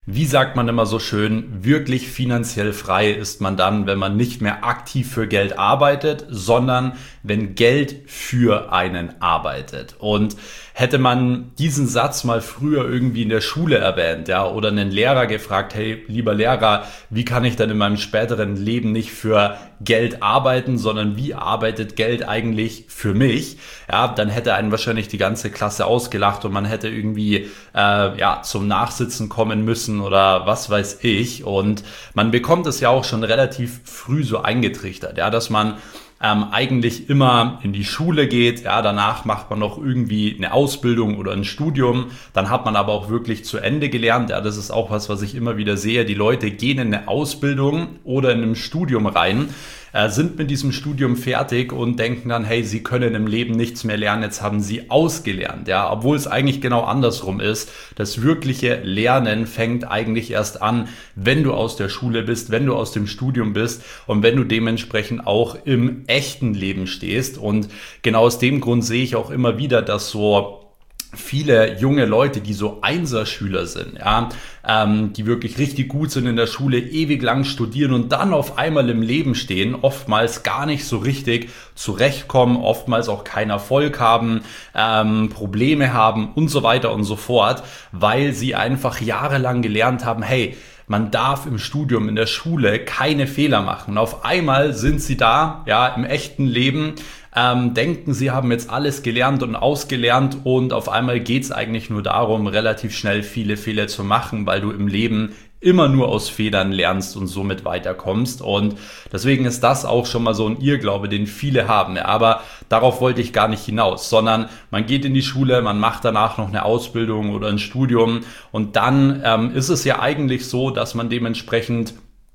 Wie sagt man immer so schön, wirklich finanziell frei ist man dann, wenn man nicht mehr aktiv für Geld arbeitet, sondern wenn Geld für einen arbeitet. Und hätte man diesen Satz mal früher irgendwie in der Schule erwähnt, ja, oder einen Lehrer gefragt, hey, lieber Lehrer, wie kann ich denn in meinem späteren Leben nicht für Geld arbeiten, sondern wie arbeitet Geld eigentlich für mich? Ja, dann hätte einen wahrscheinlich die ganze Klasse ausgelacht und man hätte irgendwie zum Nachsitzen kommen müssen oder was weiß ich. Und man bekommt es ja auch schon relativ früh so eingetrichtert, ja, dass man eigentlich immer in die Schule geht, ja, danach macht man noch irgendwie eine Ausbildung oder ein Studium, dann hat man aber auch wirklich zu Ende gelernt, ja, das ist auch was ich immer wieder sehe, die Leute gehen in eine Ausbildung oder in ein Studium rein, sind mit diesem Studium fertig und denken dann, hey, sie können im Leben nichts mehr lernen, jetzt haben sie ausgelernt, ja, obwohl es eigentlich genau andersrum ist. Das wirkliche Lernen fängt eigentlich erst an, wenn du aus der Schule bist, wenn du aus dem Studium bist und wenn du dementsprechend auch im echten Leben stehst. Und genau aus dem Grund sehe ich auch immer wieder, dass so viele junge Leute, die so Einserschüler sind, ja, die wirklich richtig gut sind in der Schule, ewig lang studieren und dann auf einmal im Leben stehen, oftmals gar nicht so richtig zurechtkommen, oftmals auch keinen Erfolg haben, Probleme haben und so weiter und so fort, weil sie einfach jahrelang gelernt haben, hey, man darf im Studium, in der Schule keine Fehler machen. Und auf einmal sind sie da, ja, im echten Leben, denken, sie haben jetzt alles gelernt und ausgelernt und auf einmal geht es eigentlich nur darum, relativ schnell viele Fehler zu machen, weil du im Leben immer nur aus Fehlern lernst und somit weiterkommst. Und deswegen ist das auch schon mal so ein Irrglaube, den viele haben. Aber darauf wollte ich gar nicht hinaus, sondern man geht in die Schule, man macht danach noch eine Ausbildung oder ein Studium und dann ist es ja eigentlich so, dass man dementsprechend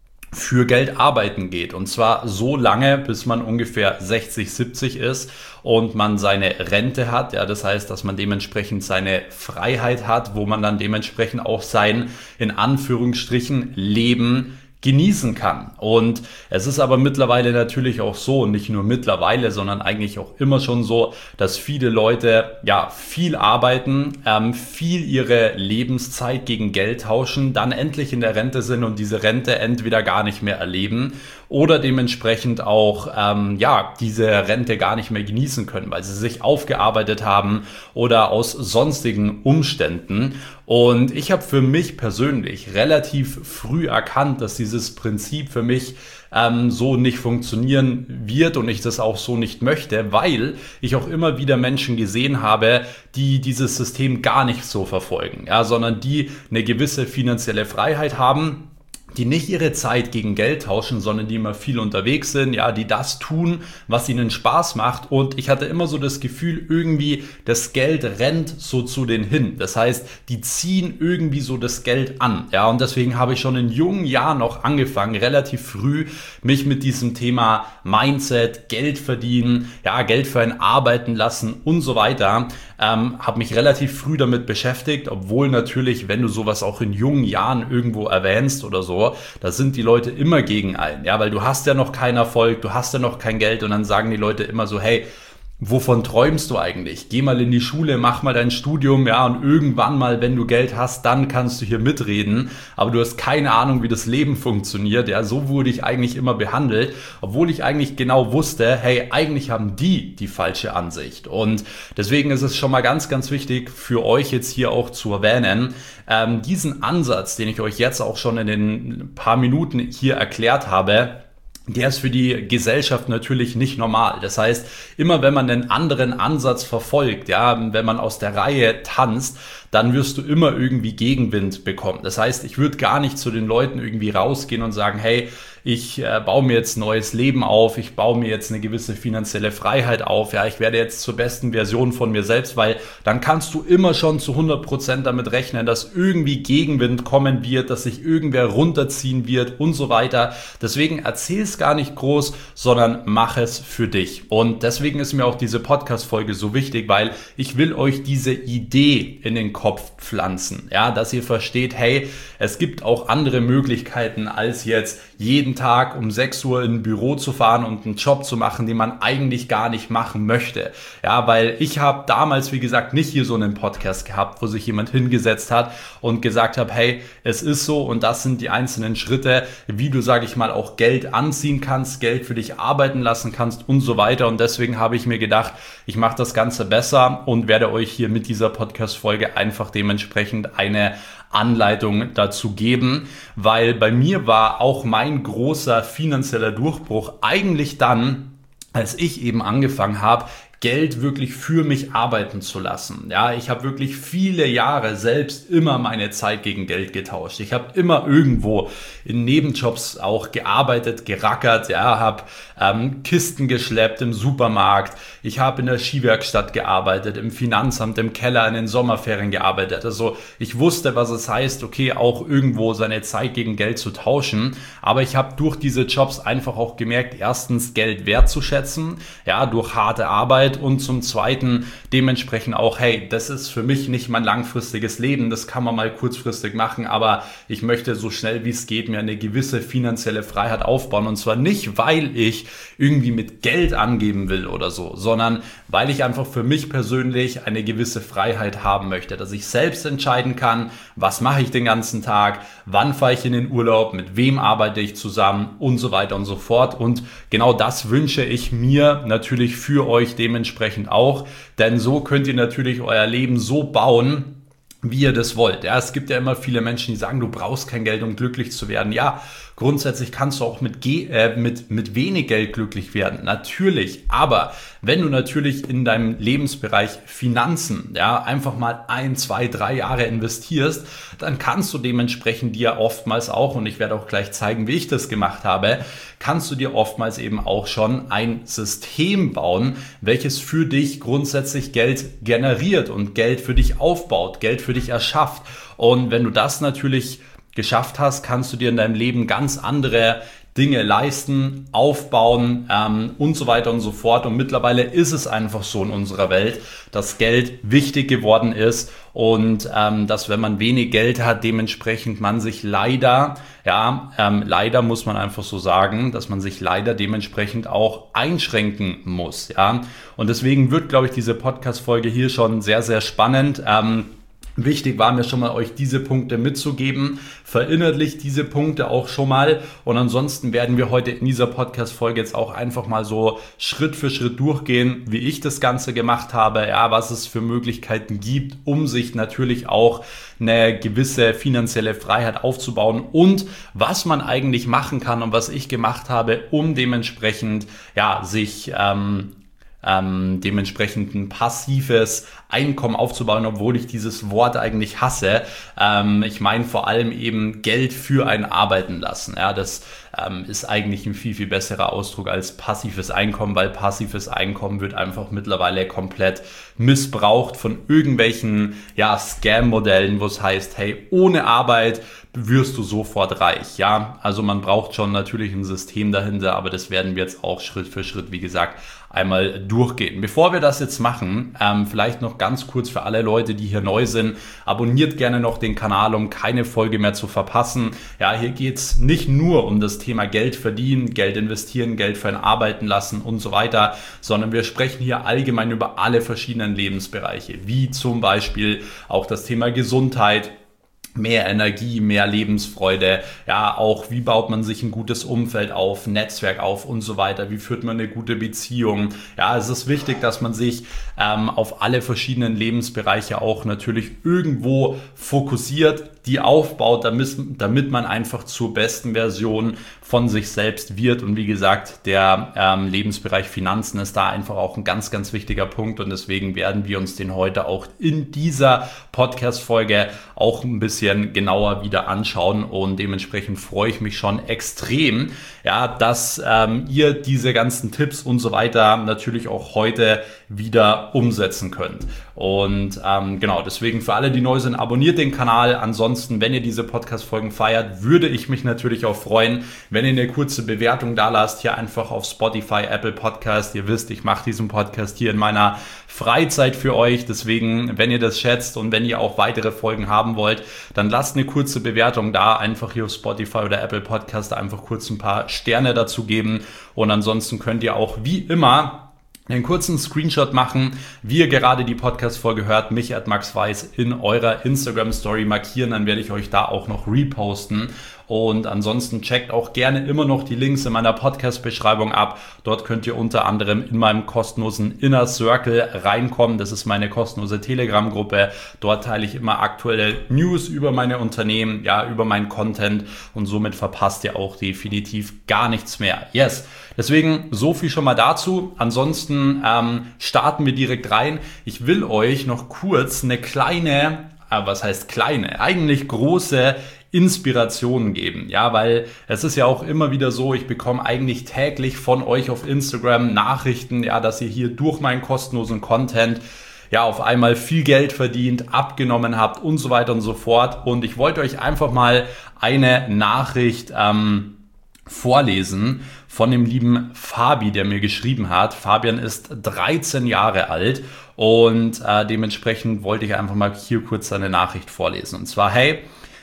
für Geld arbeiten geht. Und zwar so lange, bis man ungefähr 60, 70 ist und man seine Rente hat. Ja, das heißt, dass man dementsprechend seine Freiheit hat, wo man dann dementsprechend auch sein, in Anführungsstrichen, Leben genießen kann. Und es ist aber mittlerweile natürlich auch so, und nicht nur mittlerweile, sondern eigentlich auch immer schon so, dass viele Leute ja viel arbeiten, viel ihre Lebenszeit gegen Geld tauschen, dann endlich in der Rente sind und diese Rente entweder gar nicht mehr erleben oder dementsprechend auch diese Rente gar nicht mehr genießen können, weil sie sich aufgearbeitet haben oder aus sonstigen Umständen. Und ich habe für mich persönlich relativ früh erkannt, dass dieses Prinzip für mich so nicht funktionieren wird und ich das auch so nicht möchte, weil ich auch immer wieder Menschen gesehen habe, die dieses System gar nicht so verfolgen, ja, sondern die eine gewisse finanzielle Freiheit haben, die nicht ihre Zeit gegen Geld tauschen, sondern die immer viel unterwegs sind, ja, die das tun, was ihnen Spaß macht. Und ich hatte immer so das Gefühl, irgendwie das Geld rennt so zu denen hin. Das heißt, die ziehen irgendwie so das Geld an, ja. Und deswegen habe ich schon in jungen Jahren noch angefangen, relativ früh mich mit diesem Thema Mindset, Geld verdienen, ja, Geld für einen arbeiten lassen und so weiter, habe mich relativ früh damit beschäftigt, obwohl natürlich, wenn du sowas auch in jungen Jahren irgendwo erwähnst oder so, da sind die Leute immer gegen einen, ja, weil du hast ja noch keinen Erfolg, du hast ja noch kein Geld und dann sagen die Leute immer so, hey, wovon träumst du eigentlich? Geh mal in die Schule, mach mal dein Studium, ja, und irgendwann mal, wenn du Geld hast, dann kannst du hier mitreden, aber du hast keine Ahnung, wie das Leben funktioniert, ja, so wurde ich eigentlich immer behandelt, obwohl ich eigentlich genau wusste, hey, eigentlich haben die falsche Ansicht und deswegen ist es schon mal ganz, ganz wichtig für euch jetzt hier auch zu erwähnen, diesen Ansatz, den ich euch jetzt auch schon in den paar Minuten hier erklärt habe, der ist für die Gesellschaft natürlich nicht normal. Das heißt, immer wenn man einen anderen Ansatz verfolgt, ja, wenn man aus der Reihe tanzt, dann wirst du immer irgendwie Gegenwind bekommen. Das heißt, ich würde gar nicht zu den Leuten irgendwie rausgehen und sagen, hey, ich baue mir jetzt ein neues Leben auf, ich baue mir jetzt eine gewisse finanzielle Freiheit auf, ja, ich werde jetzt zur besten Version von mir selbst, weil dann kannst du immer schon zu 100% damit rechnen, dass irgendwie Gegenwind kommen wird, dass sich irgendwer runterziehen wird und so weiter. Deswegen erzähl es gar nicht groß, sondern mach es für dich. Und deswegen ist mir auch diese Podcast-Folge so wichtig, weil ich will euch diese Idee in den Kopf pflanzen, ja, dass ihr versteht, hey, es gibt auch andere Möglichkeiten, als jetzt jeden Tag um 6 Uhr in ein Büro zu fahren und einen Job zu machen, den man eigentlich gar nicht machen möchte. Ja, weil ich habe damals, wie gesagt, nicht hier so einen Podcast gehabt, wo sich jemand hingesetzt hat und gesagt hat, hey, es ist so und das sind die einzelnen Schritte, wie du, sage ich mal, auch Geld anziehen kannst, Geld für dich arbeiten lassen kannst und so weiter. Und deswegen habe ich mir gedacht, ich mache das Ganze besser und werde euch hier mit dieser Podcast-Folge einfach dementsprechend eine Anleitung dazu geben, weil bei mir war auch mein großer finanzieller Durchbruch eigentlich dann, als ich eben angefangen habe, Geld wirklich für mich arbeiten zu lassen. Ja, ich habe wirklich viele Jahre selbst immer meine Zeit gegen Geld getauscht. Ich habe immer irgendwo in Nebenjobs auch gearbeitet, gerackert, ja, habe Kisten geschleppt im Supermarkt. Ich habe in der Skiwerkstatt gearbeitet, im Finanzamt, im Keller in den Sommerferien gearbeitet. Also ich wusste, was es heißt, okay, auch irgendwo seine Zeit gegen Geld zu tauschen. Aber ich habe durch diese Jobs einfach auch gemerkt, erstens Geld wertzuschätzen, ja, durch harte Arbeit. Und zum Zweiten dementsprechend auch, hey, das ist für mich nicht mein langfristiges Leben, das kann man mal kurzfristig machen, aber ich möchte so schnell wie es geht mir eine gewisse finanzielle Freiheit aufbauen und zwar nicht, weil ich irgendwie mit Geld angeben will oder so, sondern weil ich einfach für mich persönlich eine gewisse Freiheit haben möchte, dass ich selbst entscheiden kann, was mache ich den ganzen Tag, wann fahre ich in den Urlaub, mit wem arbeite ich zusammen und so weiter und so fort und genau das wünsche ich mir natürlich für euch dementsprechend auch, denn so könnt ihr natürlich euer Leben so bauen, wie ihr das wollt. Ja, es gibt ja immer viele Menschen, die sagen, du brauchst kein Geld, um glücklich zu werden. Ja, grundsätzlich kannst du auch mit wenig Geld glücklich werden. Natürlich, aber wenn du natürlich in deinem Lebensbereich Finanzen, ja, einfach mal 1, 2, 3 Jahre investierst, dann kannst du dementsprechend dir oftmals auch, und ich werde auch gleich zeigen, wie ich das gemacht habe, kannst du dir oftmals eben auch schon ein System bauen, welches für dich grundsätzlich Geld generiert und Geld für dich aufbaut, Geld für dich erschafft. Und wenn du das natürlich geschafft hast, kannst du dir in deinem Leben ganz andere Dinge leisten, aufbauen und so weiter und so fort. Und mittlerweile ist es einfach so in unserer Welt, dass Geld wichtig geworden ist und dass, wenn man wenig Geld hat, dementsprechend man sich leider, leider muss man einfach so sagen, dass man sich leider dementsprechend auch einschränken muss. Ja? Und deswegen wird, glaube ich, diese Podcast-Folge hier schon sehr, sehr spannend. Wichtig war mir schon mal, euch diese Punkte mitzugeben. Verinnerlicht diese Punkte auch schon mal. Und ansonsten werden wir heute in dieser Podcast-Folge jetzt auch einfach mal so Schritt für Schritt durchgehen, wie ich das Ganze gemacht habe, ja, was es für Möglichkeiten gibt, um sich natürlich auch eine gewisse finanzielle Freiheit aufzubauen und was man eigentlich machen kann und was ich gemacht habe, um dementsprechend, ja, sich dementsprechend ein passives Einkommen aufzubauen, obwohl ich dieses Wort eigentlich hasse. Ich meine vor allem eben Geld für ein Arbeiten lassen. Ja, das ist eigentlich ein viel, viel besserer Ausdruck als passives Einkommen, weil passives Einkommen wird einfach mittlerweile komplett missbraucht von irgendwelchen Scam-Modellen, wo es heißt, hey, ohne Arbeit wirst du sofort reich. Ja, also man braucht schon natürlich ein System dahinter, aber das werden wir jetzt auch Schritt für Schritt, wie gesagt, einmal durchgehen. Bevor wir das jetzt machen, vielleicht noch ganz kurz für alle Leute, die hier neu sind, abonniert gerne noch den Kanal, um keine Folge mehr zu verpassen. Ja, hier geht's nicht nur um das Thema Geld verdienen, Geld investieren, Geld für ein Arbeiten lassen und so weiter, sondern wir sprechen hier allgemein über alle verschiedenen Lebensbereiche, wie zum Beispiel auch das Thema Gesundheit, mehr Energie, mehr Lebensfreude, ja, auch wie baut man sich ein gutes Umfeld auf, Netzwerk auf und so weiter, wie führt man eine gute Beziehung. Ja, es ist wichtig, dass man sich auf alle verschiedenen Lebensbereiche auch natürlich irgendwo fokussiert, die aufbaut, damit man einfach zur besten Version von sich selbst wird. Und wie gesagt, der Lebensbereich Finanzen ist da einfach auch ein ganz, ganz wichtiger Punkt. Und deswegen werden wir uns den heute auch in dieser Podcast-Folge auch ein bisschen genauer wieder anschauen. Und dementsprechend freue ich mich schon extrem, ja, dass ihr diese ganzen Tipps und so weiter natürlich auch heute wieder umsetzen könnt. Und genau, deswegen für alle, die neu sind, abonniert den Kanal. Ansonsten, wenn ihr diese Podcast-Folgen feiert, würde ich mich natürlich auch freuen, wenn ihr eine kurze Bewertung da lasst, hier einfach auf Spotify, Apple Podcast. Ihr wisst, ich mache diesen Podcast hier in meiner Freizeit für euch. Deswegen, wenn ihr das schätzt und wenn ihr auch weitere Folgen haben wollt, dann lasst eine kurze Bewertung da. Einfach hier auf Spotify oder Apple Podcast einfach kurz ein paar Sterne dazu geben. Und ansonsten könnt ihr auch wie immer einen kurzen Screenshot machen, wie ihr gerade die Podcast-Folge hört, mich @maxweiss in eurer Instagram-Story markieren, dann werde ich euch da auch noch reposten. Und ansonsten checkt auch gerne immer noch die Links in meiner Podcast-Beschreibung ab. Dort könnt ihr unter anderem in meinem kostenlosen Inner Circle reinkommen. Das ist meine kostenlose Telegram-Gruppe. Dort teile ich immer aktuelle News über meine Unternehmen, ja, über meinen Content und somit verpasst ihr auch definitiv gar nichts mehr. Yes! Deswegen so viel schon mal dazu. Ansonsten starten wir direkt rein. Ich will euch noch kurz eine kleine, was heißt kleine, eigentlich große Inspirationen geben, ja, weil es ist ja auch immer wieder so, ich bekomme eigentlich täglich von euch auf Instagram Nachrichten, ja, dass ihr hier durch meinen kostenlosen Content ja auf einmal viel Geld verdient, abgenommen habt und so weiter und so fort. Und ich wollte euch einfach mal eine Nachricht vorlesen von dem lieben Fabi, der mir geschrieben hat. Fabian ist 13 Jahre alt und dementsprechend wollte ich einfach mal hier kurz seine Nachricht vorlesen. Und zwar, hey,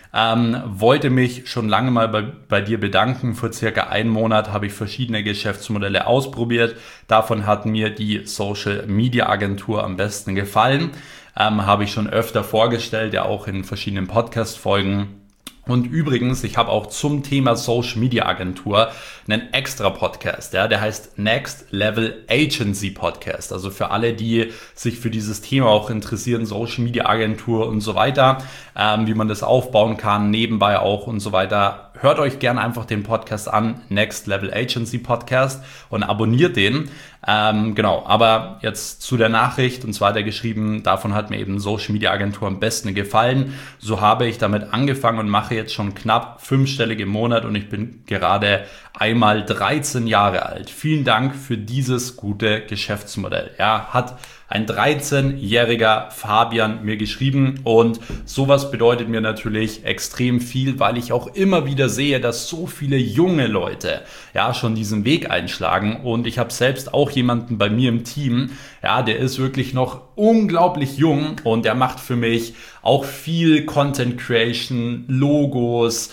wollte mich schon lange mal bei dir bedanken. Vor circa einem Monat habe ich verschiedene Geschäftsmodelle ausprobiert. Davon hat mir die Social Media Agentur am besten gefallen. Habe ich schon öfter vorgestellt, ja auch in verschiedenen Podcast-Folgen. Und übrigens, ich habe auch zum Thema Social Media Agentur einen extra Podcast, ja, der heißt Next Level Agency Podcast. Also für alle, die sich für dieses Thema auch interessieren, Social Media Agentur und so weiter, wie man das aufbauen kann, nebenbei auch und so weiter. Hört euch gerne einfach den Podcast an, Next Level Agency Podcast, und abonniert den. Genau, aber jetzt zu der Nachricht, und zwar hat er geschrieben, davon hat mir eben Social Media Agentur am besten gefallen. So habe ich damit angefangen und mache jetzt schon knapp 5-stellig im Monat und ich bin gerade einmal 13 Jahre alt. Vielen Dank für dieses gute Geschäftsmodell. Ja, hat ein 13-jähriger Fabian mir geschrieben, und sowas bedeutet mir natürlich extrem viel, weil ich auch immer wieder sehe, dass so viele junge Leute ja schon diesen Weg einschlagen, und ich habe selbst auch jemanden bei mir im Team, ja, der ist wirklich noch unglaublich jung und der macht für mich auch viel Content Creation, Logos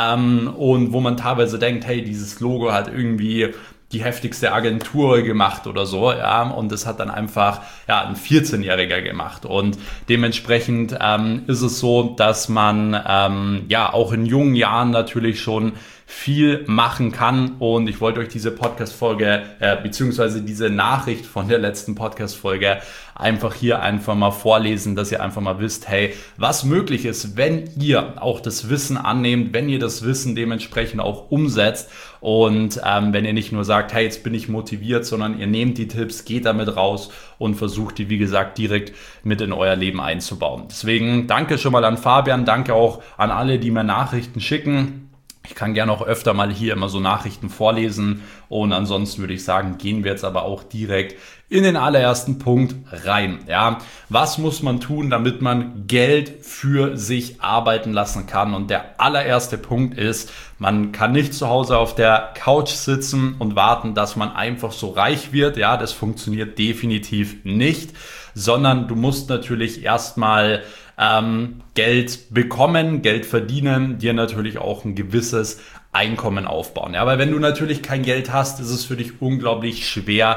und wo man teilweise denkt, hey, dieses Logo hat irgendwie die heftigste Agentur gemacht oder so, ja, und das hat dann einfach ja ein 14-Jähriger gemacht, und dementsprechend ist es so, dass man ja auch in jungen Jahren natürlich schon viel machen kann, und ich wollte euch diese Podcast-Folge beziehungsweise diese Nachricht von der letzten Podcast-Folge einfach mal vorlesen, dass ihr einfach mal wisst, hey, was möglich ist, wenn ihr auch das Wissen annehmt, wenn ihr das Wissen dementsprechend auch umsetzt, und wenn ihr nicht nur sagt, hey, jetzt bin ich motiviert, sondern ihr nehmt die Tipps, geht damit raus und versucht die, wie gesagt, direkt mit in euer Leben einzubauen. Deswegen danke schon mal an Fabian, danke auch an alle, die mir Nachrichten schicken. Ich kann gerne auch öfter mal hier immer so Nachrichten vorlesen, und ansonsten würde ich sagen, gehen wir jetzt aber auch direkt in den allerersten Punkt rein. Ja, was muss man tun, damit man Geld für sich arbeiten lassen kann? Und der allererste Punkt ist, man kann nicht zu Hause auf der Couch sitzen und warten, dass man einfach so reich wird. Ja, das funktioniert definitiv nicht, sondern du musst natürlich erstmal Geld bekommen, Geld verdienen, dir natürlich auch ein gewisses Einkommen aufbauen. Ja, weil wenn du natürlich kein Geld hast, ist es für dich unglaublich schwer,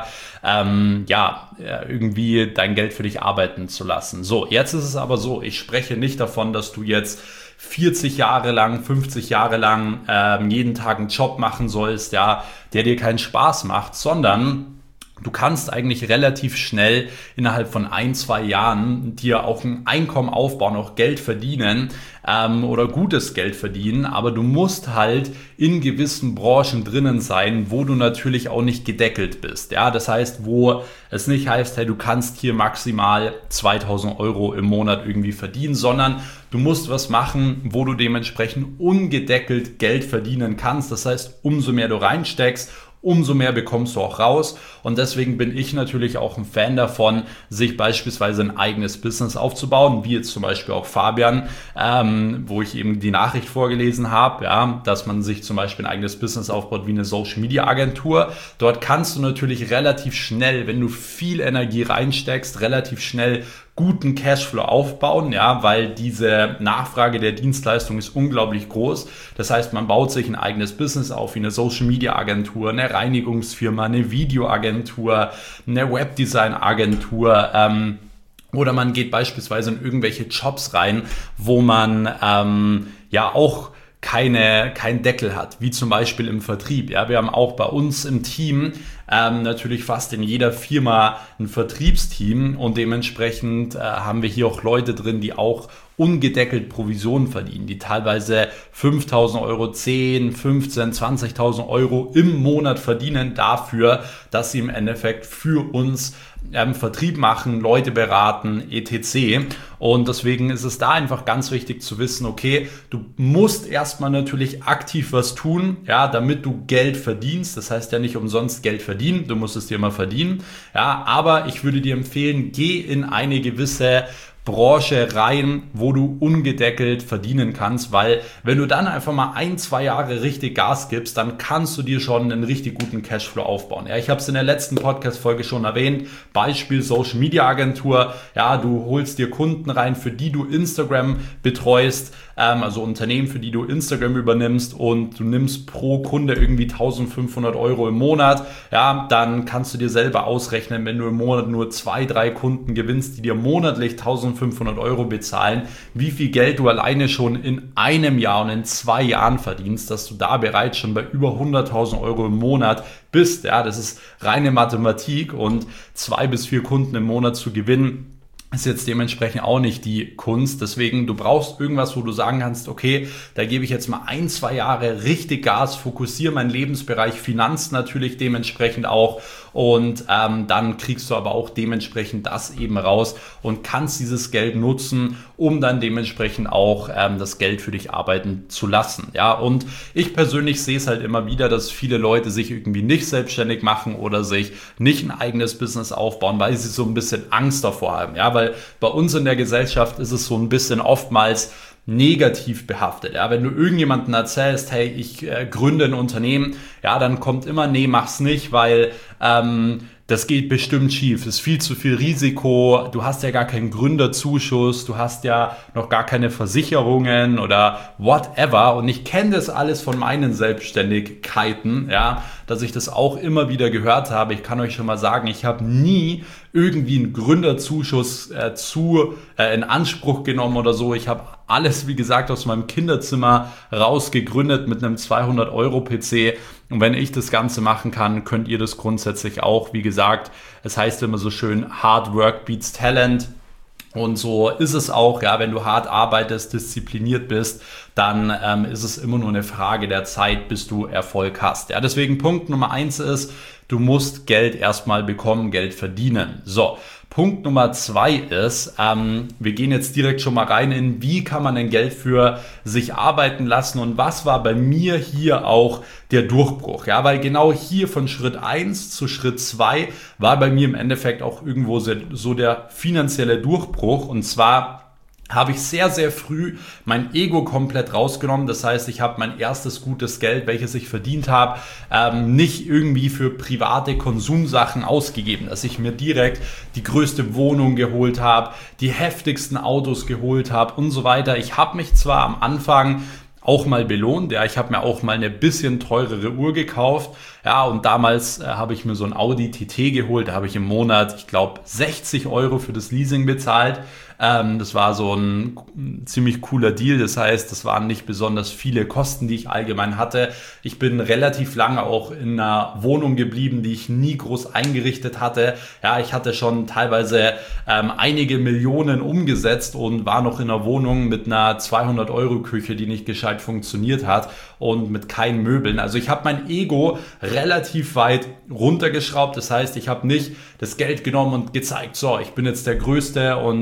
irgendwie dein Geld für dich arbeiten zu lassen. So, jetzt ist es aber so, ich spreche nicht davon, dass du jetzt 40 Jahre lang, 50 Jahre lang jeden Tag einen Job machen sollst, ja, der dir keinen Spaß macht, sondern du kannst eigentlich relativ schnell innerhalb von 1-2 Jahren dir auch ein Einkommen aufbauen, auch Geld verdienen oder gutes Geld verdienen, aber du musst halt in gewissen Branchen drinnen sein, wo du natürlich auch nicht gedeckelt bist. Ja, das heißt, wo es nicht heißt, hey, du kannst hier maximal 2.000 Euro im Monat irgendwie verdienen, sondern du musst was machen, wo du dementsprechend ungedeckelt Geld verdienen kannst. Das heißt, umso mehr du reinsteckst, umso mehr bekommst du auch raus. Und deswegen bin ich natürlich auch ein Fan davon, sich beispielsweise ein eigenes Business aufzubauen, wie jetzt zum Beispiel auch Fabian, wo ich eben die Nachricht vorgelesen habe, ja, dass man sich zum Beispiel ein eigenes Business aufbaut wie eine Social Media Agentur. Dort kannst du natürlich relativ schnell, wenn du viel Energie reinsteckst, relativ schnell guten Cashflow aufbauen, ja, weil diese Nachfrage der Dienstleistung ist unglaublich groß. Das heißt, man baut sich ein eigenes Business auf, wie eine Social Media Agentur, eine Reinigungsfirma, eine Videoagentur, eine Webdesign Agentur, oder man geht beispielsweise in irgendwelche Jobs rein, wo man ja auch keinen Deckel hat, wie zum Beispiel im Vertrieb. Ja, wir haben auch bei uns im Team natürlich fast in jeder Firma ein Vertriebsteam und dementsprechend haben wir hier auch Leute drin, die auch ungedeckelt Provisionen verdienen, die teilweise 5.000 Euro, 10, 15, 20.000 Euro im Monat verdienen dafür, dass sie im Endeffekt für uns Vertrieb machen, Leute beraten, etc. Und deswegen ist es da einfach ganz wichtig zu wissen, okay, du musst erstmal natürlich aktiv was tun, ja, damit du Geld verdienst. Das heißt ja nicht umsonst Geld verdienen, du musst es dir mal verdienen. Ja, aber ich würde dir empfehlen, geh in eine gewisse Branche rein, wo du ungedeckelt verdienen kannst, weil wenn du dann einfach mal 1-2 Jahre richtig Gas gibst, dann kannst du dir schon einen richtig guten Cashflow aufbauen. Ja, ich habe es in der letzten Podcast-Folge schon erwähnt, Beispiel Social Media Agentur, ja, du holst dir Kunden rein, für die du Instagram betreust, also Unternehmen, für die du Instagram übernimmst und du nimmst pro Kunde irgendwie 1.500 Euro im Monat, ja, dann kannst du dir selber ausrechnen, wenn du im Monat nur 2-3 Kunden gewinnst, die dir monatlich 1.500 Euro bezahlen, wie viel Geld du alleine schon in einem Jahr und in 2 Jahren verdienst, dass du da bereits schon bei über 100.000 Euro im Monat bist. Ja, das ist reine Mathematik und 2 bis 4 Kunden im Monat zu gewinnen, ist jetzt dementsprechend auch nicht die Kunst. Deswegen, du brauchst irgendwas, wo du sagen kannst, okay, da gebe ich jetzt mal 1-2 Jahre richtig Gas, fokussiere meinen Lebensbereich Finanzen natürlich dementsprechend auch und dann kriegst du aber auch dementsprechend das eben raus und kannst dieses Geld nutzen, um dann dementsprechend auch das Geld für dich arbeiten zu lassen. Ja, und ich persönlich sehe es halt immer wieder, dass viele Leute sich irgendwie nicht selbstständig machen oder sich nicht ein eigenes Business aufbauen, weil sie so ein bisschen Angst davor haben. Ja, weil bei uns in der Gesellschaft ist es so ein bisschen oftmals negativ behaftet. Ja, wenn du irgendjemandem erzählst, hey, ich gründe ein Unternehmen, ja, dann kommt immer, nee, mach's nicht, weil das geht bestimmt schief. Es ist viel zu viel Risiko. Du hast ja gar keinen Gründerzuschuss. Du hast ja noch gar keine Versicherungen oder whatever. Und ich kenne das alles von meinen Selbstständigkeiten, ja, dass ich das auch immer wieder gehört habe. Ich kann euch schon mal sagen, ich habe nie irgendwie einen Gründerzuschuss in Anspruch genommen oder so. Ich habe alles, wie gesagt, aus meinem Kinderzimmer raus gegründet mit einem 200-Euro-PC. Und wenn ich das Ganze machen kann, könnt ihr das grundsätzlich auch. Wie gesagt, es heißt immer so schön, Hard Work beats Talent. Und so ist es auch, ja, wenn du hart arbeitest, diszipliniert bist, dann ist es immer nur eine Frage der Zeit, bis du Erfolg hast. Ja, deswegen Punkt Nummer 1 ist, du musst Geld erstmal bekommen, Geld verdienen. So, Punkt Nummer 2 ist, wir gehen jetzt direkt schon mal rein in, wie kann man denn Geld für sich arbeiten lassen und was war bei mir hier auch der Durchbruch. Ja, weil genau hier von Schritt 1 zu Schritt 2 war bei mir im Endeffekt auch irgendwo so der finanzielle Durchbruch und zwar habe ich sehr, sehr früh mein Ego komplett rausgenommen. Das heißt, ich habe mein erstes gutes Geld, welches ich verdient habe, nicht irgendwie für private Konsumsachen ausgegeben. Dass ich mir direkt die größte Wohnung geholt habe, die heftigsten Autos geholt habe und so weiter. Ich habe mich zwar am Anfang auch mal belohnt. Ja, ich habe mir auch mal eine bisschen teurere Uhr gekauft. Ja, und damals habe ich mir so ein Audi TT geholt. Da habe ich im Monat, ich glaube, 60 Euro für das Leasing bezahlt. Das war so ein ziemlich cooler Deal. Das heißt, das waren nicht besonders viele Kosten, die ich allgemein hatte. Ich bin relativ lange auch in einer Wohnung geblieben, die ich nie groß eingerichtet hatte. Ja, ich hatte schon teilweise einige Millionen umgesetzt und war noch in einer Wohnung mit einer 200-Euro-Küche, die nicht gescheit funktioniert hat und mit keinen Möbeln. Also ich habe mein Ego relativ weit runtergeschraubt. Das heißt, ich habe nicht das Geld genommen und gezeigt, so, ich bin jetzt der Größte und ich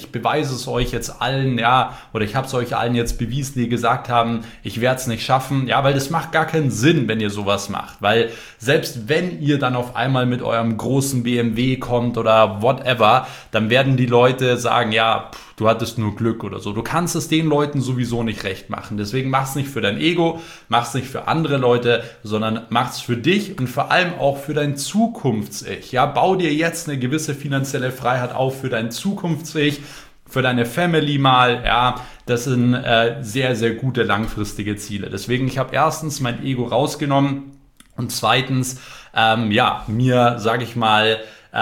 ich beweise es euch jetzt allen, ja, oder ich habe es euch allen jetzt bewiesen, die gesagt haben, ich werde es nicht schaffen, ja, weil das macht gar keinen Sinn, wenn ihr sowas macht, weil selbst wenn ihr dann auf einmal mit eurem großen BMW kommt oder whatever, dann werden die Leute sagen, ja, du hattest nur Glück oder so. Du kannst es den Leuten sowieso nicht recht machen. Deswegen mach's nicht für dein Ego, mach's nicht für andere Leute, sondern mach's für dich und vor allem auch für dein Zukunfts-Ich. Ja, bau dir jetzt eine gewisse finanzielle Freiheit auf für dein Zukunfts-Ich, für deine Family mal, ja, das sind sehr, sehr gute langfristige Ziele. Deswegen, ich habe erstens mein Ego rausgenommen und zweitens, mir, sage ich mal,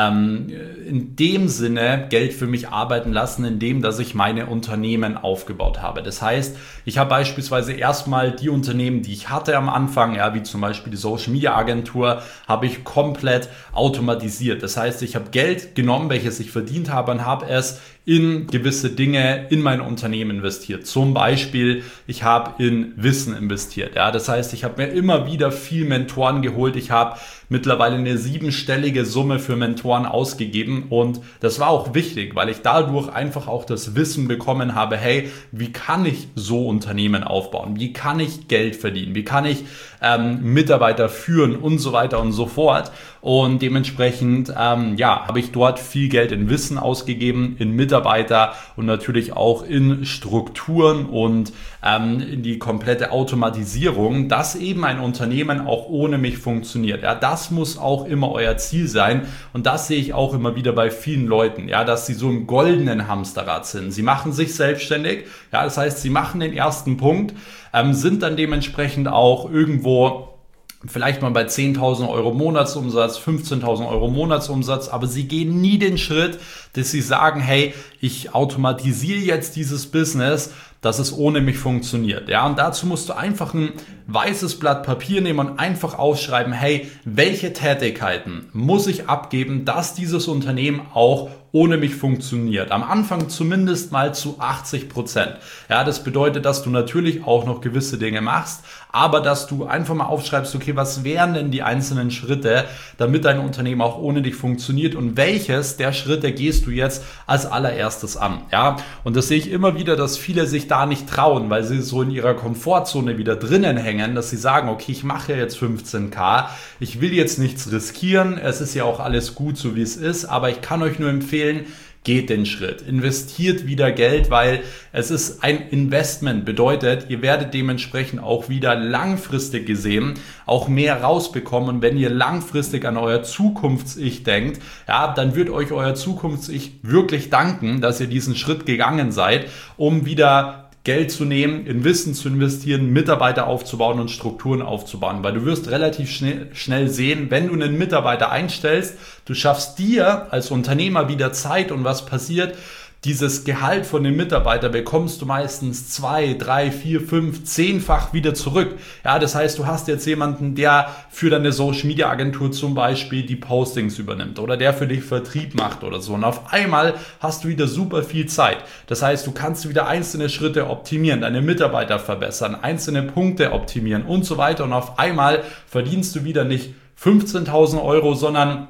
in dem Sinne Geld für mich arbeiten lassen, indem dass ich meine Unternehmen aufgebaut habe. Das heißt, ich habe beispielsweise erstmal die Unternehmen, die ich hatte am Anfang, ja, wie zum Beispiel die Social Media Agentur, habe ich komplett automatisiert. Das heißt, ich habe Geld genommen, welches ich verdient habe und habe es in gewisse Dinge in mein Unternehmen investiert. Zum Beispiel, ich habe in Wissen investiert. Ja, das heißt, ich habe mir immer wieder viel Mentoren geholt. Ich habe mittlerweile eine 7-stellige Summe für Mentoren ausgegeben und das war auch wichtig, weil ich dadurch einfach auch das Wissen bekommen habe, hey, wie kann ich so Unternehmen aufbauen? Wie kann ich Geld verdienen? Wie kann ich Mitarbeiter führen und so weiter und so fort? Und dementsprechend habe ich dort viel Geld in Wissen ausgegeben, in Mitarbeiter und natürlich auch in Strukturen und in die komplette Automatisierung, dass eben ein Unternehmen auch ohne mich funktioniert. Ja, das muss auch immer euer Ziel sein und das sehe ich auch immer wieder bei vielen Leuten, ja, dass sie so im goldenen Hamsterrad sind. Sie machen sich selbstständig, ja, das heißt, sie machen den ersten Punkt, sind dann dementsprechend auch irgendwo vielleicht mal bei 10.000 Euro Monatsumsatz, 15.000 Euro Monatsumsatz, aber sie gehen nie den Schritt, dass sie sagen, hey, ich automatisiere jetzt dieses Business, dass es ohne mich funktioniert. Ja, und dazu musst du einfach ein weißes Blatt Papier nehmen und einfach aufschreiben, hey, welche Tätigkeiten muss ich abgeben, dass dieses Unternehmen auch ohne mich funktioniert. Am Anfang zumindest mal zu 80%. Ja, das bedeutet, dass du natürlich auch noch gewisse Dinge machst, aber dass du einfach mal aufschreibst, okay, was wären denn die einzelnen Schritte, damit dein Unternehmen auch ohne dich funktioniert und welches der Schritte gehst du jetzt als allererstes an. Ja, und das sehe ich immer wieder, dass viele sich da nicht trauen, weil sie so in ihrer Komfortzone wieder drinnen hängen, dass sie sagen, okay, ich mache jetzt 15.000, ich will jetzt nichts riskieren, es ist ja auch alles gut, so wie es ist, aber ich kann euch nur empfehlen, geht den Schritt, investiert wieder Geld, weil es ist ein Investment, bedeutet, ihr werdet dementsprechend auch wieder langfristig gesehen auch mehr rausbekommen und wenn ihr langfristig an euer Zukunfts-Ich denkt, ja, dann wird euch euer Zukunfts-Ich wirklich danken, dass ihr diesen Schritt gegangen seid, um wieder Geld zu nehmen, in Wissen zu investieren, Mitarbeiter aufzubauen und Strukturen aufzubauen, weil du wirst relativ schnell sehen, wenn du einen Mitarbeiter einstellst, du schaffst dir als Unternehmer wieder Zeit und was passiert? Dieses Gehalt von dem Mitarbeiter bekommst du meistens 2, 3, 4, 5, 10-fach wieder zurück. Ja, das heißt, du hast jetzt jemanden, der für deine Social Media Agentur zum Beispiel die Postings übernimmt oder der für dich Vertrieb macht oder so. Und auf einmal hast du wieder super viel Zeit. Das heißt, du kannst wieder einzelne Schritte optimieren, deine Mitarbeiter verbessern, einzelne Punkte optimieren und so weiter. Und auf einmal verdienst du wieder nicht 15.000 Euro, sondern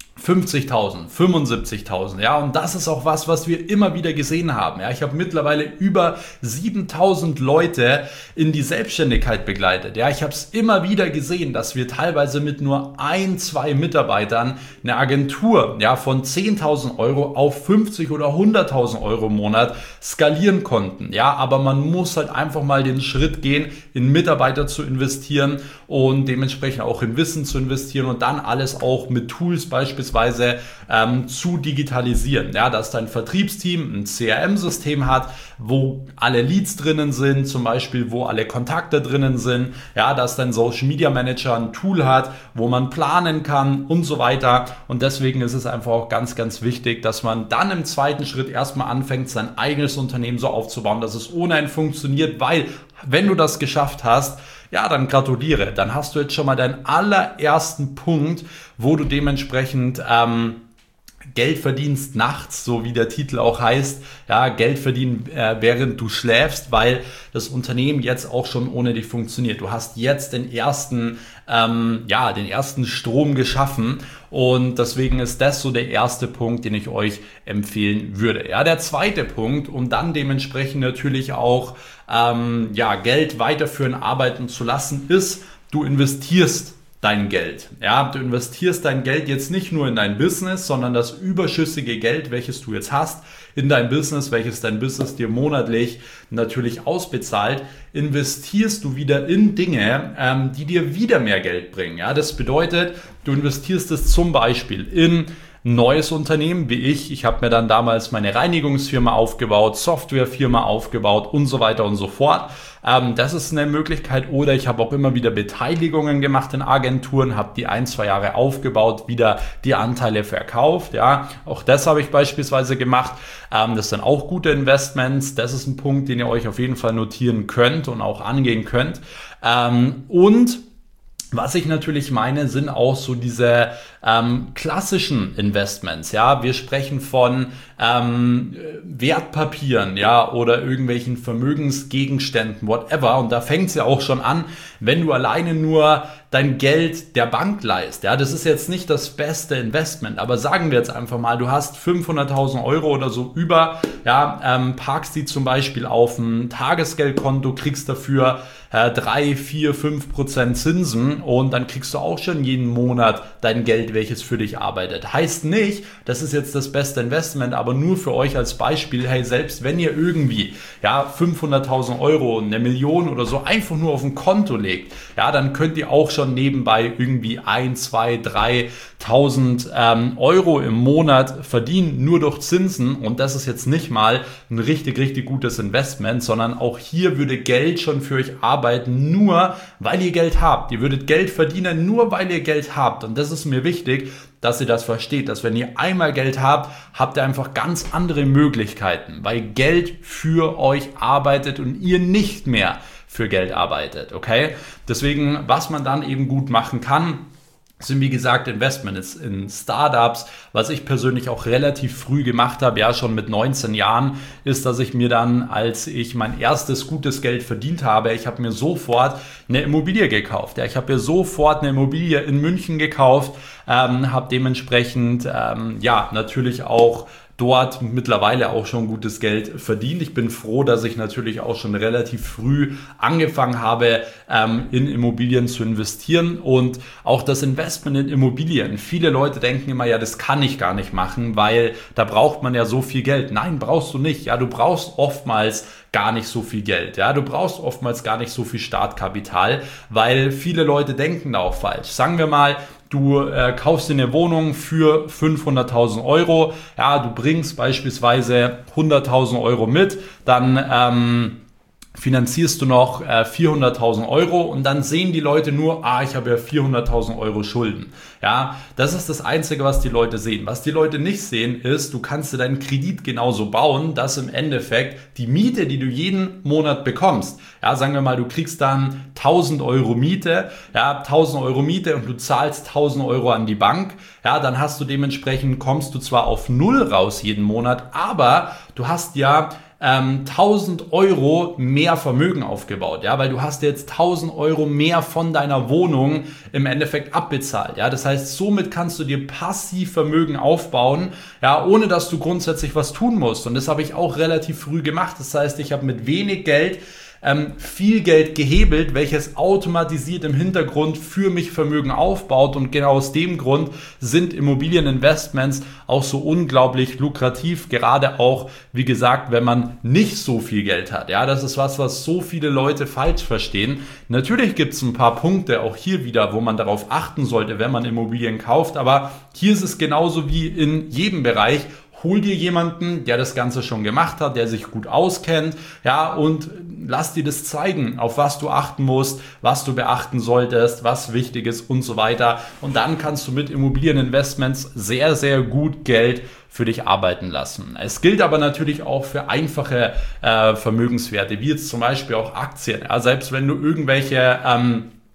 50.000, 75.000, ja, und das ist auch was wir immer wieder gesehen haben, ja, ich habe mittlerweile über 7.000 Leute in die Selbstständigkeit begleitet, ja, ich habe es immer wieder gesehen, dass wir teilweise mit nur 1, 2 Mitarbeitern eine Agentur, ja, von 10.000 Euro auf 50 oder 100.000 Euro im Monat skalieren konnten, ja, aber man muss halt einfach mal den Schritt gehen, in Mitarbeiter zu investieren und dementsprechend auch in Wissen zu investieren und dann alles auch mit Tools beispielsweise zu digitalisieren. Ja, dass dein Vertriebsteam ein CRM-System hat, wo alle Leads drinnen sind, zum Beispiel, wo alle Kontakte drinnen sind. Ja, dass dein Social Media Manager ein Tool hat, wo man planen kann und so weiter. Und deswegen ist es einfach auch ganz, ganz wichtig, dass man dann im zweiten Schritt erstmal anfängt, sein eigenes Unternehmen so aufzubauen, dass es ohne einen funktioniert, weil wenn du das geschafft hast, ja, dann gratuliere. Dann hast du jetzt schon mal deinen allerersten Punkt, wo du dementsprechend Geld verdienst nachts, so wie der Titel auch heißt, ja, Geld verdienen, während du schläfst, weil das Unternehmen jetzt auch schon ohne dich funktioniert. Du hast jetzt den ersten Strom geschaffen und deswegen ist das so der erste Punkt, den ich euch empfehlen würde. Ja, der zweite Punkt, um dann dementsprechend natürlich auch Geld weiterführen, arbeiten zu lassen, ist, du investierst dein Geld. Ja, du investierst dein Geld jetzt nicht nur in dein Business, sondern das überschüssige Geld, welches du jetzt hast, in dein Business, welches dein Business dir monatlich natürlich ausbezahlt, investierst du wieder in Dinge, die dir wieder mehr Geld bringen. Ja, das bedeutet, du investierst es zum Beispiel in neues Unternehmen wie ich. Ich habe mir dann damals meine Reinigungsfirma aufgebaut, Softwarefirma aufgebaut und so weiter und so fort. Das ist eine Möglichkeit. Oder ich habe auch immer wieder Beteiligungen gemacht in Agenturen, habe die 1-2 Jahre aufgebaut, wieder die Anteile verkauft. Ja, auch das habe ich beispielsweise gemacht. Das sind auch gute Investments. Das ist ein Punkt, den ihr euch auf jeden Fall notieren könnt und auch angehen könnt. Und was ich natürlich meine, sind auch so diese klassischen Investments. Ja, wir sprechen von Wertpapieren, ja, oder irgendwelchen Vermögensgegenständen, whatever. Und da fängt es ja auch schon an, wenn du alleine nur dein Geld der Bank leihst. Ja, das ist jetzt nicht das beste Investment, aber sagen wir jetzt einfach mal, du hast 500.000 Euro oder so über, ja, parkst die zum Beispiel auf ein Tagesgeldkonto, kriegst dafür 3, 4, 5% Zinsen und dann kriegst du auch schon jeden Monat dein Geld, welches für dich arbeitet. Heißt nicht, das ist jetzt das beste Investment, aber nur für euch als Beispiel, hey, selbst wenn ihr irgendwie 500.000 Euro, 1 Million oder so einfach nur auf ein Konto legt, ja, dann könnt ihr auch schon nebenbei irgendwie 1, 2, 3.000 Euro im Monat verdienen, nur durch Zinsen, und das ist jetzt nicht mal ein richtig, richtig gutes Investment, sondern auch hier würde Geld schon für euch arbeiten, nur weil ihr Geld habt. Ihr würdet Geld verdienen, nur weil ihr Geld habt, und das ist mir wichtig, dass ihr das versteht, dass wenn ihr einmal Geld habt, habt ihr einfach ganz andere Möglichkeiten, weil Geld für euch arbeitet und ihr nicht mehr für Geld arbeitet, okay? Deswegen, was man dann eben gut machen kann, sind wie gesagt Investments in Startups. Was ich persönlich auch relativ früh gemacht habe, ja schon mit 19 Jahren, ist, dass ich mir dann, als ich mein erstes gutes Geld verdient habe, ich habe mir sofort eine Immobilie gekauft. Ja, ich habe mir sofort eine Immobilie in München gekauft, habe dementsprechend natürlich auch dort mittlerweile auch schon gutes Geld verdient. Ich bin froh, dass ich natürlich auch schon relativ früh angefangen habe, in Immobilien zu investieren, und auch das Investment in Immobilien. Viele Leute denken immer, ja, das kann ich gar nicht machen, weil da braucht man ja so viel Geld. Nein, brauchst du nicht. Ja, du brauchst oftmals gar nicht so viel Geld. Ja, du brauchst oftmals gar nicht so viel Startkapital, weil viele Leute denken da auch falsch. Sagen wir mal, du kaufst dir eine Wohnung für 500.000 Euro, ja, du bringst beispielsweise 100.000 Euro mit, dann finanzierst du noch 400.000 Euro, und dann sehen die Leute nur, ich habe ja 400.000 Euro Schulden. Ja, das ist das Einzige, was die Leute sehen. Was die Leute nicht sehen, ist, du kannst dir deinen Kredit genauso bauen, dass im Endeffekt die Miete, die du jeden Monat bekommst, ja, sagen wir mal, du kriegst dann 1.000 Euro Miete, ja, 1.000 Euro Miete, und du zahlst 1.000 Euro an die Bank, ja, dann hast du dementsprechend, kommst du zwar auf Null raus jeden Monat, aber du hast ja 1.000 Euro mehr Vermögen aufgebaut, ja, weil du hast jetzt 1.000 Euro mehr von deiner Wohnung im Endeffekt abbezahlt, ja, das heißt, somit kannst du dir passiv Vermögen aufbauen, ja, ohne dass du grundsätzlich was tun musst, und das habe ich auch relativ früh gemacht. Das heißt, ich habe mit wenig Geld viel Geld gehebelt, welches automatisiert im Hintergrund für mich Vermögen aufbaut, und genau aus dem Grund sind Immobilieninvestments auch so unglaublich lukrativ, gerade auch, wie gesagt, wenn man nicht so viel Geld hat. Ja, das ist was so viele Leute falsch verstehen. Natürlich gibt es ein paar Punkte, auch hier wieder, wo man darauf achten sollte, wenn man Immobilien kauft, aber hier ist es genauso wie in jedem Bereich. Hol dir jemanden, der das Ganze schon gemacht hat, der sich gut auskennt, ja, und lass dir das zeigen, auf was du achten musst, was du beachten solltest, was wichtig ist und so weiter. Und dann kannst du mit Immobilieninvestments sehr, sehr gut Geld für dich arbeiten lassen. Es gilt aber natürlich auch für einfache Vermögenswerte, wie jetzt zum Beispiel auch Aktien. Ja, selbst wenn du irgendwelche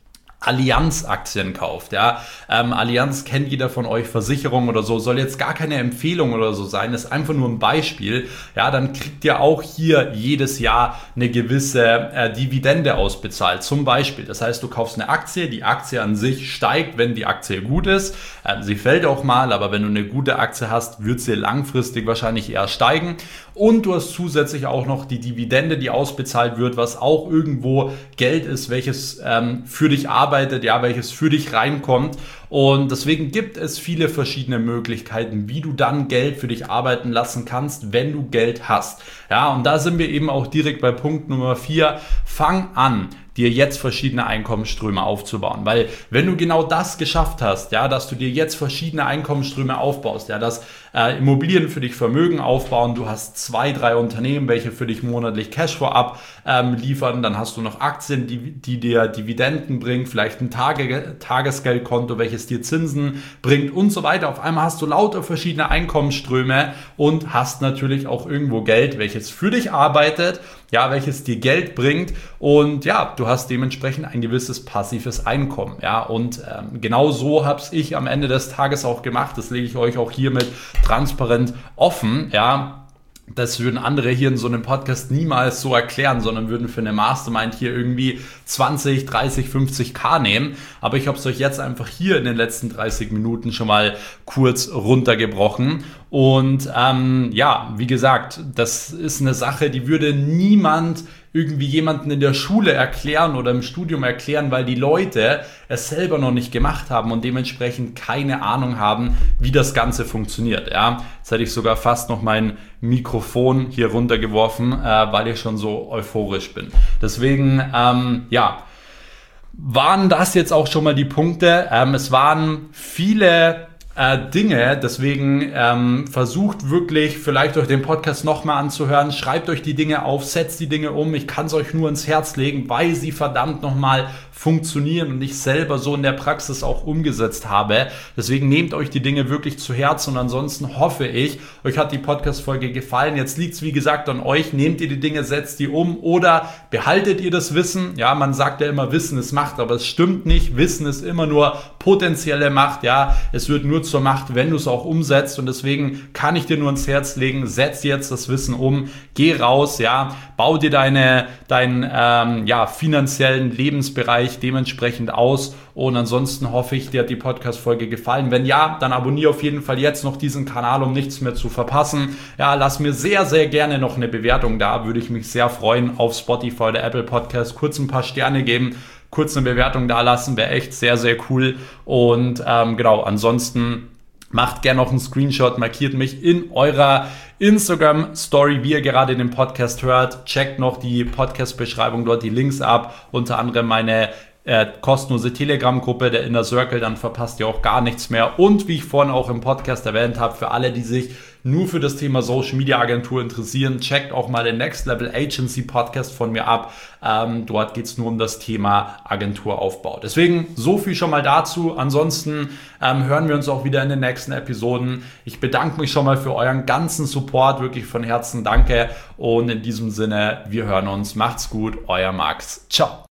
Allianz-Aktien kauft. Ja? Allianz kennt jeder von euch, Versicherung oder so, soll jetzt gar keine Empfehlung oder so sein, ist einfach nur ein Beispiel. Ja, dann kriegt ihr auch hier jedes Jahr eine gewisse Dividende ausbezahlt, zum Beispiel. Das heißt, du kaufst eine Aktie, die Aktie an sich steigt, wenn die Aktie gut ist. Sie fällt auch mal, aber wenn du eine gute Aktie hast, wird sie langfristig wahrscheinlich eher steigen. Und du hast zusätzlich auch noch die Dividende, die ausbezahlt wird, was auch irgendwo Geld ist, welches für dich arbeitet, ja, welches für dich reinkommt. Und deswegen gibt es viele verschiedene Möglichkeiten, wie du dann Geld für dich arbeiten lassen kannst, wenn du Geld hast. Ja, und da sind wir eben auch direkt bei Punkt Nummer 4. Fang an, dir jetzt verschiedene Einkommensströme aufzubauen. Weil wenn du genau das geschafft hast, ja, dass du dir jetzt verschiedene Einkommensströme aufbaust, ja, dass Immobilien für dich Vermögen aufbauen, du hast 2, 3 Unternehmen, welche für dich monatlich Cashflow abliefern, dann hast du noch Aktien, die dir Dividenden bringen, vielleicht ein Tagesgeldkonto, welches dir Zinsen bringt und so weiter. Auf einmal hast du lauter verschiedene Einkommensströme und hast natürlich auch irgendwo Geld, welches für dich arbeitet, ja, welches dir Geld bringt und ja, du hast dementsprechend ein gewisses passives Einkommen, ja, und genau so habe ich am Ende des Tages auch gemacht, das lege ich euch auch hiermit transparent offen, ja. Das würden andere hier in so einem Podcast niemals so erklären, sondern würden für eine Mastermind hier irgendwie 20, 30, 50k nehmen. Aber ich habe es euch jetzt einfach hier in den letzten 30 Minuten schon mal kurz runtergebrochen. Und ja, wie gesagt, das ist eine Sache, die würde niemand irgendwie jemanden in der Schule erklären oder im Studium erklären, weil die Leute es selber noch nicht gemacht haben und dementsprechend keine Ahnung haben, wie das Ganze funktioniert. Ja, jetzt hätte ich sogar fast noch mein Mikrofon hier runtergeworfen, weil ich schon so euphorisch bin. Deswegen, ja, waren das jetzt auch schon mal die Punkte. Es waren viele Dinge, deswegen versucht wirklich, vielleicht euch den Podcast nochmal anzuhören, schreibt euch die Dinge auf, setzt die Dinge um, ich kann es euch nur ins Herz legen, weil sie verdammt nochmal funktionieren und ich selber so in der Praxis auch umgesetzt habe. Deswegen nehmt euch die Dinge wirklich zu Herzen und ansonsten hoffe ich, euch hat die Podcast-Folge gefallen. Jetzt liegt es wie gesagt an euch, nehmt ihr die Dinge, setzt die um oder behaltet ihr das Wissen. Ja, man sagt ja immer, Wissen ist Macht, aber es stimmt nicht. Wissen ist immer nur potenzielle Macht. Ja, es wird nur zur Macht, wenn du es auch umsetzt und deswegen kann ich dir nur ins Herz legen, setz jetzt das Wissen um, geh raus, ja, bau dir deinen finanziellen Lebensbereich dementsprechend aus und ansonsten hoffe ich, dir hat die Podcast-Folge gefallen. Wenn ja, dann abonniere auf jeden Fall jetzt noch diesen Kanal, um nichts mehr zu verpassen. Ja, lass mir sehr, sehr gerne noch eine Bewertung da, würde ich mich sehr freuen, auf Spotify oder Apple Podcast, kurz ein paar Sterne geben, kurz eine Bewertung da lassen, wäre echt sehr, sehr cool und genau, ansonsten macht gerne noch einen Screenshot, markiert mich in eurer Instagram-Story, wie ihr gerade den Podcast hört. Checkt noch die Podcast-Beschreibung dort, die Links ab. Unter anderem meine kostenlose Telegram-Gruppe, der Inner Circle, dann verpasst ihr auch gar nichts mehr. Und wie ich vorhin auch im Podcast erwähnt habe, für alle, die sich nur für das Thema Social Media Agentur interessieren, checkt auch mal den Next Level Agency Podcast von mir ab. Dort geht es nur um das Thema Agenturaufbau. Deswegen so viel schon mal dazu. Ansonsten hören wir uns auch wieder in den nächsten Episoden. Ich bedanke mich schon mal für euren ganzen Support. Wirklich von Herzen danke. Und in diesem Sinne, wir hören uns. Macht's gut. Euer Max. Ciao.